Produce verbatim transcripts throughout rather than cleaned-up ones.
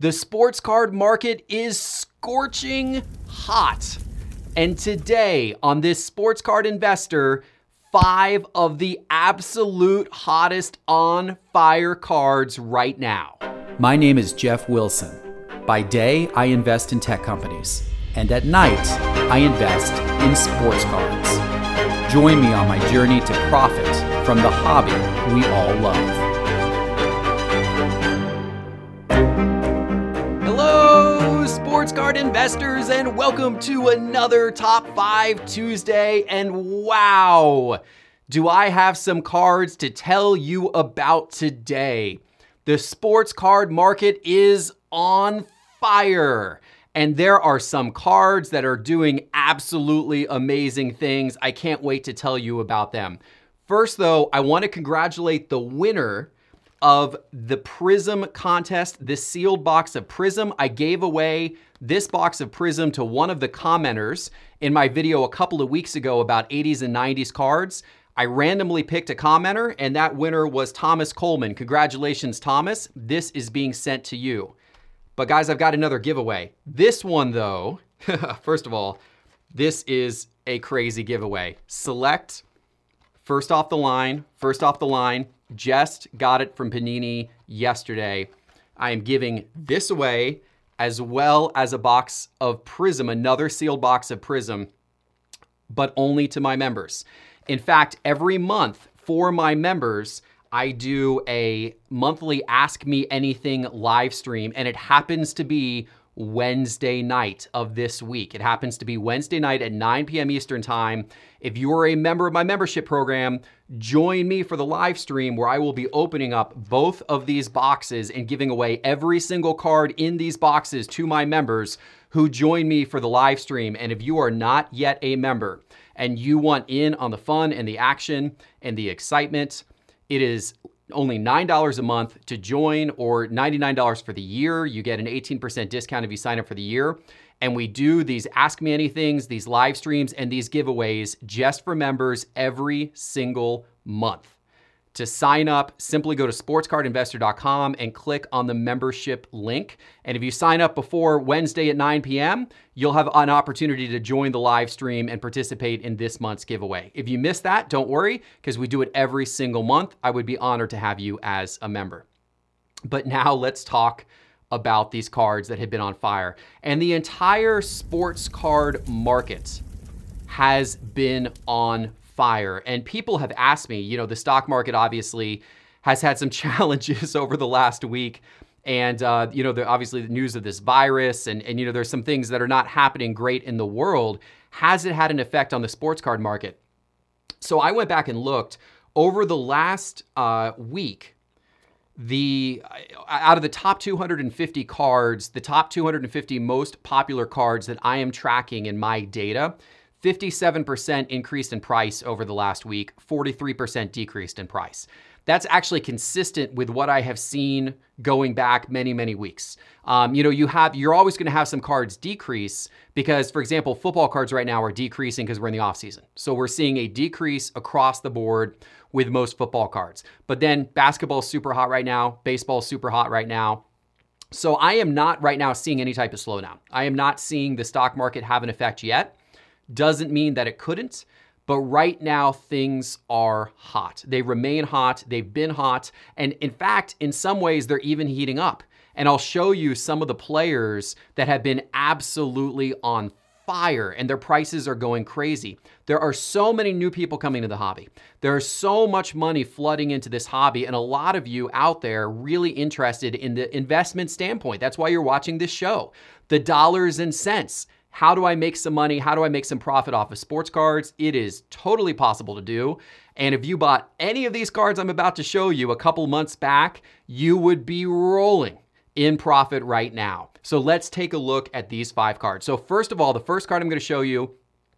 The sports card market is scorching hot. And today on this Sports Card Investor, five of the absolute hottest on fire cards right now. My name is Jeff Wilson. By day, I invest in tech companies. And at night, I invest in sports cards. Join me on my journey to profit from the hobby we all love. Hello, sports card investors, and welcome to another Top five Tuesday. And wow, do I have some cards to tell you about today. The sports card market is on fire. And there are some cards that are doing absolutely amazing things. I can't wait to tell you about them. First, though, I want to congratulate the winner of the Prism contest, this sealed box of Prism. I gave away this box of Prism to one of the commenters in my video a couple of weeks ago about eighties and nineties cards. I randomly picked a commenter, and that winner was Thomas Coleman. Congratulations, Thomas. This is being sent to you. But guys, I've got another giveaway. This one, though, first of all, this is a crazy giveaway. Select first off the line, first off the line. Just got it from Panini yesterday. I am giving this away as well as a box of Prism, another sealed box of Prism, but only to my members. In fact, every month for my members, I do a monthly Ask Me Anything live stream, and it happens to be Wednesday night of this week. It happens to be Wednesday night at nine p.m. Eastern time. If you are a member of my membership program, join me for the live stream where I will be opening up both of these boxes and giving away every single card in these boxes to my members who join me for the live stream. And if you are not yet a member and you want in on the fun and the action and the excitement, it is only nine dollars a month to join, or ninety-nine dollars for the year. You get an eighteen percent discount if you sign up for the year. And we do these Ask Me Anythings, these live streams, and these giveaways just for members every single month. To sign up, simply go to sports card investor dot com and click on the membership link. And if you sign up before Wednesday at nine p.m., you'll have an opportunity to join the live stream and participate in this month's giveaway. If you miss that, don't worry, because we do it every single month. I would be honored to have you as a member. But now let's talk about these cards that have been on fire. And the entire sports card market has been on fire. And people have asked me, you know, the stock market obviously has had some challenges over the last week. And, uh, you know, there obviously the news of this virus and, and, you know, there's some things that are not happening great in the world. Has it had an effect on the sports card market? So I went back and looked over the last uh, week. The out of the top two hundred fifty cards, the top two hundred fifty most popular cards that I am tracking in my data, fifty-seven percent increased in price over the last week, forty-three percent decreased in price. That's actually consistent with what I have seen going back many, many weeks. Um, you know, you have, you're always going to have some cards decrease because, for example, football cards right now are decreasing because we're in the off season. So we're seeing a decrease across the board with most football cards. But then basketball's super hot right now. Baseball's super hot right now. So I am not right now seeing any type of slowdown. I am not seeing the stock market have an effect yet. Doesn't mean that it couldn't, but right now things are hot. They remain hot. They've been hot. And in fact, in some ways, they're even heating up. And I'll show you some of the players that have been absolutely on fire and their prices are going crazy. There are so many new people coming to the hobby. There's so much money flooding into this hobby, and a lot of you out there really interested in the investment standpoint. That's why you're watching this show. The dollars and cents. How do I make some money? How do I make some profit off of sports cards? It is totally possible to do. And if you bought any of these cards I'm about to show you a couple months back, you would be rolling in profit right now. So let's take a look at these five cards. So first of all, the first card I'm going to show you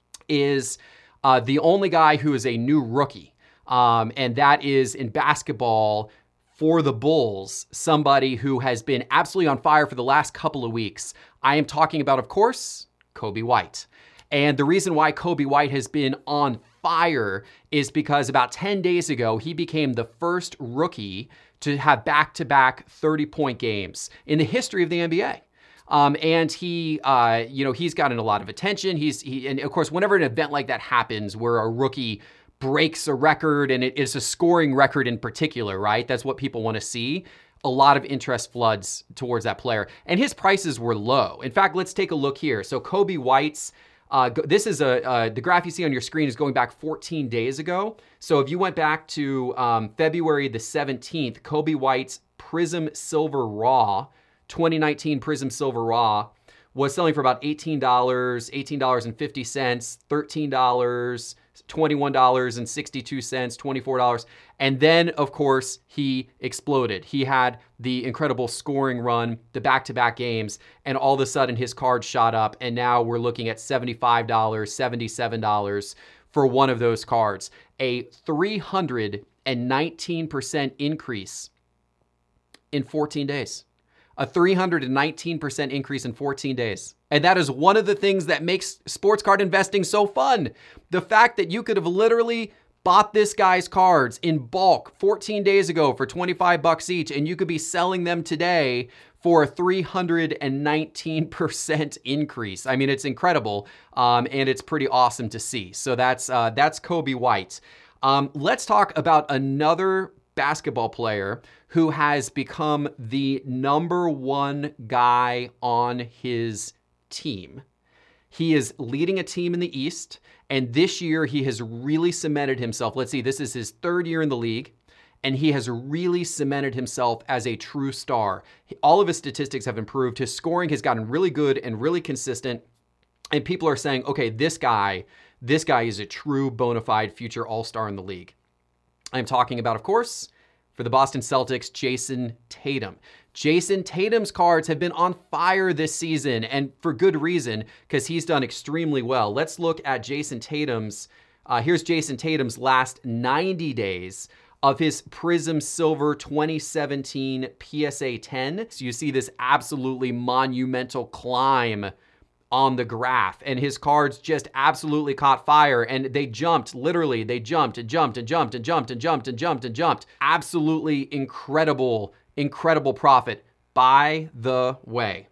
is uh, the only guy who is a new rookie. Um, and that is in basketball for the Bulls, somebody who has been absolutely on fire for the last couple of weeks. I am talking about, of course, Coby White. And the reason why Coby White has been on fire is because about ten days ago, he became the first rookie to have back-to-back thirty-point games in the history of the N B A. Um, and he, uh, you know, he's gotten a lot of attention. He's, he, and of course, whenever an event like that happens, where a rookie breaks a record, and it is a scoring record in particular, right? That's what people want to see. A lot of interest floods towards that player, and his prices were low. In fact, let's take a look here. So Coby White's, uh, this is a uh, the graph you see on your screen is going back fourteen days ago. So if you went back to um, February the seventeenth, Coby White's Prism Silver Raw, twenty nineteen Prism Silver Raw, was selling for about eighteen dollars, eighteen dollars and fifty cents, thirteen dollars, twenty-one dollars and sixty-two cents, twenty-four dollars. And then, of course, he exploded. He had the incredible scoring run, the back-to-back games, and all of a sudden his card shot up. And now we're looking at seventy-five dollars, seventy-seven dollars for one of those cards. A three hundred nineteen percent increase in fourteen days. A three hundred nineteen percent increase in fourteen days. And that is one of the things that makes sports card investing so fun. The fact that you could have literally bought this guy's cards in bulk fourteen days ago for twenty-five bucks each, and you could be selling them today for a three hundred nineteen percent increase. I mean, it's incredible, um, and it's pretty awesome to see. So that's uh, that's Coby White. Um, let's talk about another basketball player who has become the number one guy on his team. He is leading a team in the East, and this year he has really cemented himself. Let's see, this is his third year in the league, and he has really cemented himself as a true star. All of his statistics have improved. His scoring has gotten really good and really consistent, and people are saying, okay, this guy, this guy is a true bona fide future all-star in the league. I'm talking about, of course, for the Boston Celtics, Jayson Tatum. Jayson Tatum's cards have been on fire this season, and for good reason, because he's done extremely well. Let's look at Jayson Tatum's, uh, here's Jayson Tatum's last ninety days of his Prism Silver twenty seventeen P S A ten. So you see this absolutely monumental climb on the graph, and his cards just absolutely caught fire, and they jumped, literally, they jumped and jumped and jumped and jumped and jumped and jumped and jumped. Absolutely incredible, incredible profit. By the way,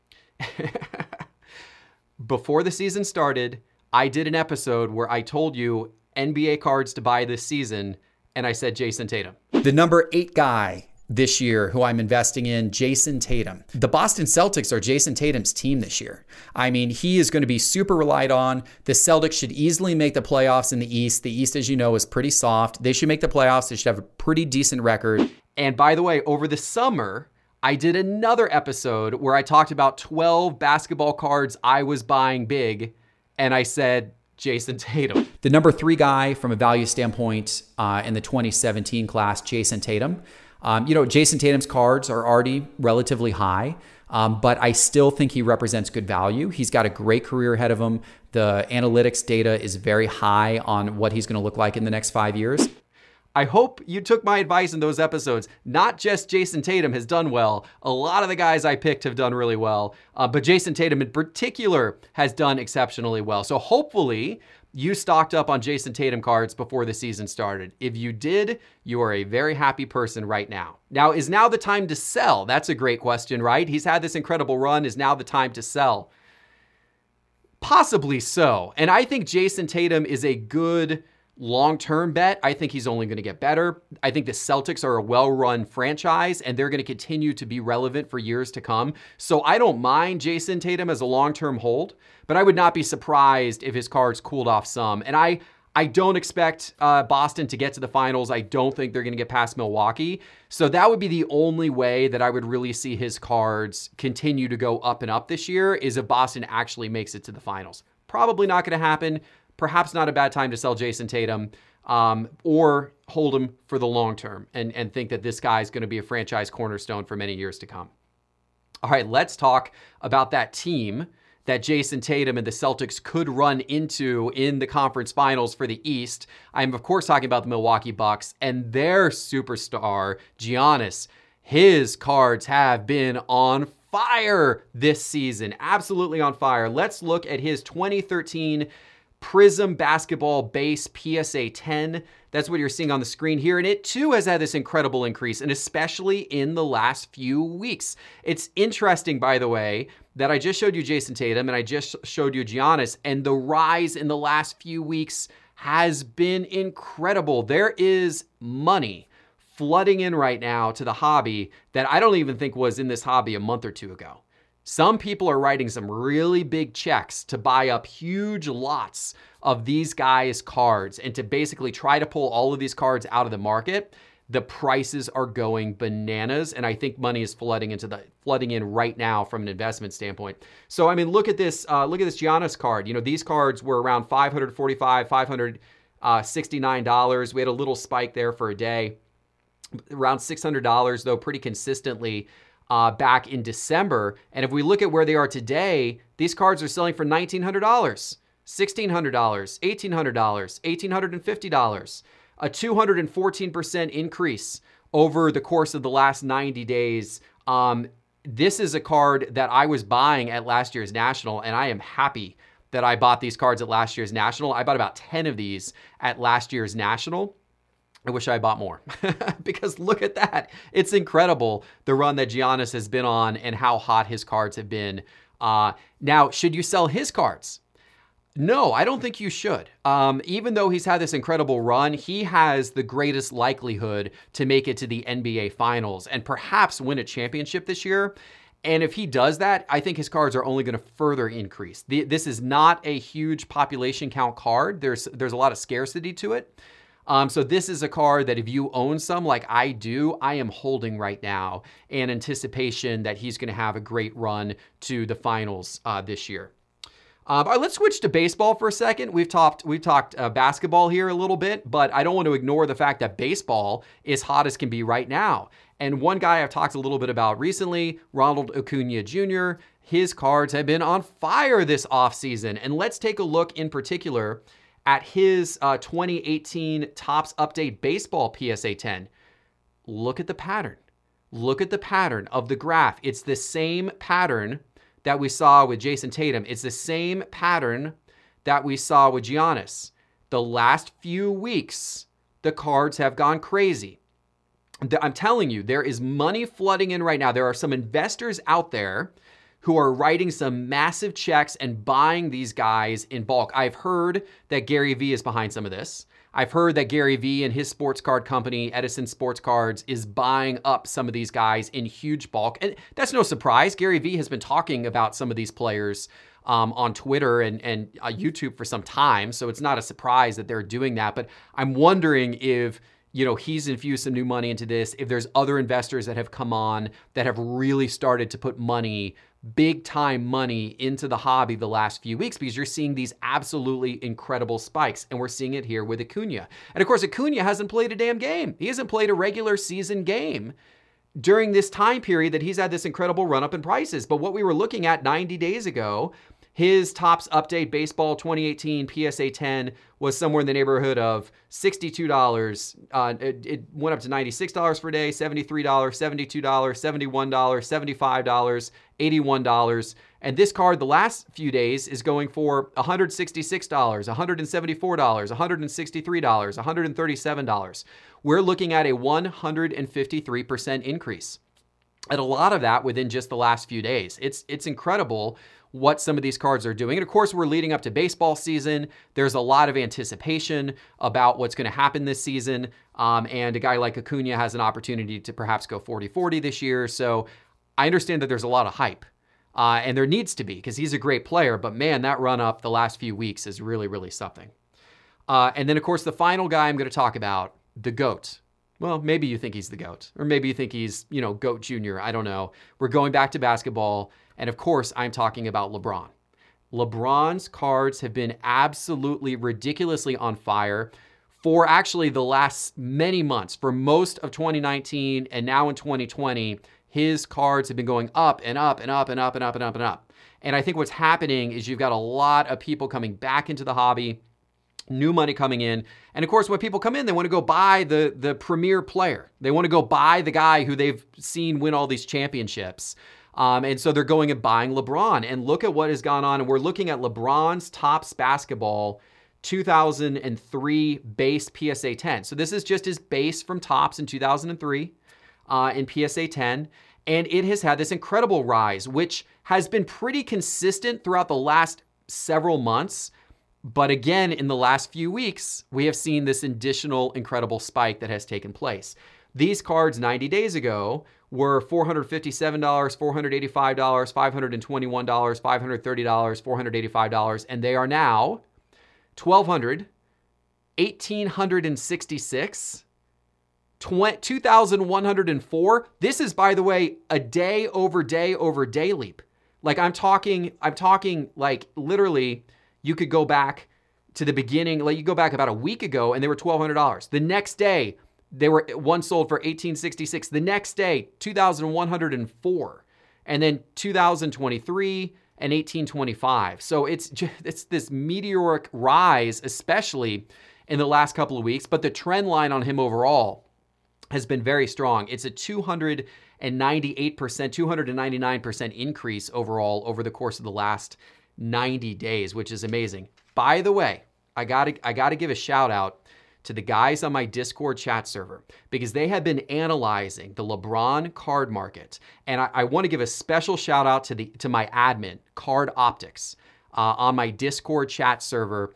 before the season started, I did an episode where I told you N B A cards to buy this season, and I said Jayson Tatum. The number eight guy this year who I'm investing in, Jayson Tatum. The Boston Celtics are Jayson Tatum's team this year. I mean, he is going to be super relied on. The Celtics should easily make the playoffs in the East. The East, as you know, is pretty soft. They should make the playoffs. They should have a pretty decent record. And by the way, over the summer, I did another episode where I talked about twelve basketball cards I was buying big, and I said Jayson Tatum. The number three guy from a value standpoint uh, in the twenty seventeen class, Jayson Tatum. Um, you know, Jayson Tatum's cards are already relatively high, um, but I still think he represents good value. He's got a great career ahead of him. The analytics data is very high on what he's going to look like in the next five years. I hope you took my advice in those episodes. Not just Jayson Tatum has done well. A lot of the guys I picked have done really well, uh, but Jayson Tatum in particular has done exceptionally well. So hopefully you stocked up on Jayson Tatum cards before the season started. If you did, you are a very happy person right now. Now, is now the time to sell? That's a great question, right? He's had this incredible run. Is now the time to sell? Possibly so. And I think Jayson Tatum is a good long-term bet. I think he's only going to get better. I think the Celtics are a well-run franchise, and they're going to continue to be relevant for years to come. So I don't mind Jayson Tatum as a long-term hold, but I would not be surprised if his cards cooled off some. And I I don't expect uh, Boston to get to the finals. I don't think they're going to get past Milwaukee. So that would be the only way that I would really see his cards continue to go up and up this year, is if Boston actually makes it to the finals. Probably not going to happen. Perhaps not a bad time to sell Jayson Tatum, um, or hold him for the long term and, and think that this guy is going to be a franchise cornerstone for many years to come. All right, let's talk about that team that Jayson Tatum and the Celtics could run into in the conference finals for the East. I'm, of course, talking about the Milwaukee Bucks and their superstar, Giannis. His cards have been on fire this season, absolutely on fire. Let's look at his twenty thirteen Prism Basketball Base P S A ten. That's what you're seeing on the screen here. And it too has had this incredible increase, and especially in the last few weeks. It's interesting, by the way, that I just showed you Jason Tatum and I just showed you Giannis, and the rise in the last few weeks has been incredible. There is money flooding in right now to the hobby that I don't even think was in this hobby a month or two ago. Some people are writing some really big checks to buy up huge lots of these guys' cards and to basically try to pull all of these cards out of the market. The prices are going bananas, and I think money is flooding into the flooding in right now from an investment standpoint. So I mean, look at this. Uh, look at this Giannis card. You know, these cards were around five hundred forty-five dollars, five hundred sixty-nine dollars. We had a little spike there for a day, around six hundred dollars though, pretty consistently. Uh, back in December. And if we look at where they are today, these cards are selling for nineteen hundred dollars, sixteen hundred dollars, eighteen hundred dollars, one thousand eight hundred fifty dollars, a two hundred fourteen percent increase over the course of the last ninety days. Um, this is a card that I was buying at last year's National, and I am happy that I bought these cards at last year's National. I bought about ten of these at last year's National. I wish I bought more because look at that. It's incredible the run that Giannis has been on and how hot his cards have been. Uh, now, should you sell his cards? No, I don't think you should. Um, even though he's had this incredible run, he has the greatest likelihood to make it to the N B A Finals and perhaps win a championship this year. And if he does that, I think his cards are only going to further increase. The, this is not a huge population count card. There's, there's a lot of scarcity to it. Um, so this is a card that if you own some like I do, I am holding right now in anticipation that he's going to have a great run to the finals uh, this year. Uh, all right, let's switch to baseball for a second. We've talked we've talked uh, basketball here a little bit, but I don't want to ignore the fact that baseball is hot as can be right now. And one guy I've talked a little bit about recently, Ronald Acuna Junior, his cards have been on fire this offseason. And let's take a look in particular at his uh, twenty eighteen Topps Update Baseball P S A ten. Look at the pattern. Look at the pattern of the graph. It's the same pattern that we saw with Jason Tatum. It's the same pattern that we saw with Giannis. The last few weeks, the cards have gone crazy. I'm telling you, there is money flooding in right now. There are some investors out there who are writing some massive checks and buying these guys in bulk. I've heard that Gary Vee is behind some of this. I've heard that Gary Vee and his sports card company, Edison Sports Cards, is buying up some of these guys in huge bulk. And that's no surprise. Gary Vee has been talking about some of these players um, on Twitter and, and uh, YouTube for some time. So it's not a surprise that they're doing that. But I'm wondering if, you know, he's infused some new money into this, if there's other investors that have come on that have really started to put money, big time money into the hobby the last few weeks, because you're seeing these absolutely incredible spikes. And we're seeing it here with Acuna. And of course, Acuna hasn't played a damn game. He hasn't played a regular season game during this time period that he's had this incredible run up in prices. But what we were looking at ninety days ago, his Topps Update Baseball twenty eighteen P S A ten was somewhere in the neighborhood of sixty-two dollars. Uh, it, it went up to ninety-six dollars per day, seventy-three dollars, seventy-two dollars, seventy-one dollars, seventy-five dollars, eighty-one dollars. And this card the last few days is going for one hundred sixty-six dollars, one hundred seventy-four dollars, one hundred sixty-three dollars, one hundred thirty-seven dollars. We're looking at a one hundred fifty-three percent increase. And a lot of that within just the last few days. It's, it's incredible what some of these cards are doing. And of course, we're leading up to baseball season. There's a lot of anticipation about what's going to happen this season. Um, and a guy like Acuna has an opportunity to perhaps go forty forty this year. So I understand that there's a lot of hype. Uh, and there needs to be, because he's a great player. But man, that run up the last few weeks is really, really something. Uh, and then, of course, the final guy I'm going to talk about, the GOAT. Well, maybe you think he's the GOAT. Or maybe you think he's, you know, GOAT Junior. I don't know. We're going back to basketball. And of course, I'm talking about LeBron. LeBron's cards have been absolutely ridiculously on fire for actually the last many months. For most of twenty nineteen and now in twenty twenty, his cards have been going up and up and up and up and up and up and up. And I think what's happening is you've got a lot of people coming back into the hobby, new money coming in. And of course, when people come in, they want to go buy the, the premier player. They want to go buy the guy who they've seen win all these championships. Um, and so they're going and buying LeBron. And look at what has gone on. And we're looking at LeBron's Topps Basketball two thousand three base P S A ten. So this is just his base from Topps in two thousand three uh, in P S A ten. And it has had this incredible rise, which has been pretty consistent throughout the last several months. But again, in the last few weeks, we have seen this additional incredible spike that has taken place. These cards ninety days ago were four hundred fifty-seven dollars, four hundred eighty-five dollars, five hundred twenty-one dollars, five hundred thirty dollars, four hundred eighty-five dollars, and they are now twelve hundred dollars, eighteen hundred sixty-six dollars, two thousand one hundred four dollars. This is, by the way, a day over day over day leap. Like I'm talking, I'm talking like literally you could go back to the beginning, like you go back about a week ago and they were twelve hundred dollars. The next day, they were one sold for eighteen sixty-six. The next day, two thousand one hundred four, and then two thousand twenty-three and eighteen twenty-five. So it's just, it's this meteoric rise, especially in the last couple of weeks. But the trend line on him overall has been very strong. It's a two hundred ninety-eight percent, two hundred ninety-nine percent increase overall over the course of the last ninety days, which is amazing. By the way, I gotta I gotta give a shout out to the guys on my Discord chat server because they have been analyzing the LeBron card market. And I, I want to give a special shout out to the to my admin, Card Optics, uh, on my Discord chat server.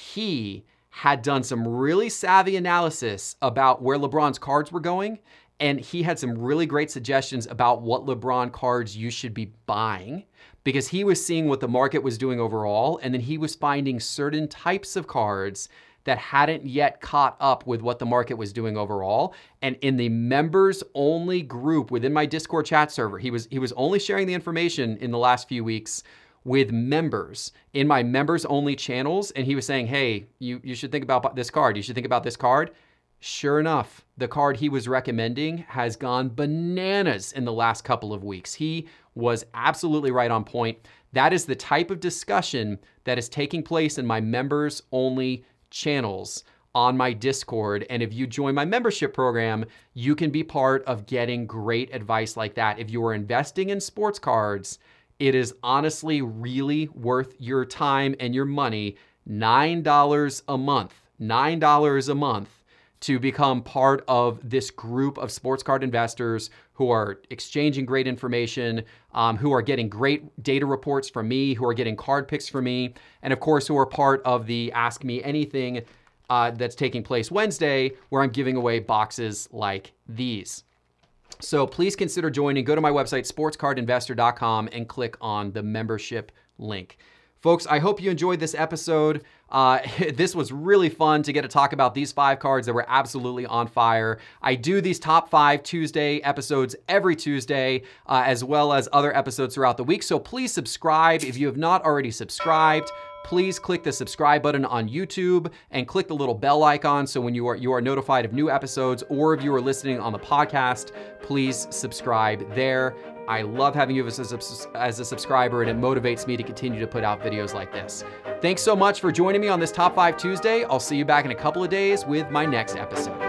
He had done some really savvy analysis about where LeBron's cards were going. And he had some really great suggestions about what LeBron cards you should be buying because he was seeing what the market was doing overall. And then he was finding certain types of cards that hadn't yet caught up with what the market was doing overall. And in the members only group within my Discord chat server, he was he was only sharing the information in the last few weeks with members in my members only channels. And he was saying, hey, you, you should think about this card. You should think about this card. Sure enough, the card he was recommending has gone bananas in the last couple of weeks. He was absolutely right on point. That is the type of discussion that is taking place in my members only channels on my Discord. And if you join my membership program, you can be part of getting great advice like that. If you are investing in sports cards, it is honestly really worth your time and your money. nine dollars a month, nine dollars a month to become part of this group of sports card investors who are exchanging great information, um, who are getting great data reports from me, who are getting card picks from me, and of course, who are part of the Ask Me Anything uh, that's taking place Wednesday, where I'm giving away boxes like these. So please consider joining. Go to my website, sports card investor dot com, and click on the membership link. Folks, I hope you enjoyed this episode. Uh, this was really fun to get to talk about these five cards that were absolutely on fire. I do these top five Tuesday episodes every Tuesday, uh, as well as other episodes throughout the week. So please subscribe. If you have not already subscribed, please click the subscribe button on YouTube and click the little bell icon so when you are you are notified of new episodes, or if you are listening on the podcast, please subscribe there. I love having you as a, as a subscriber, and it motivates me to continue to put out videos like this. Thanks so much for joining me on this Top five Tuesday. I'll see you back in a couple of days with my next episode.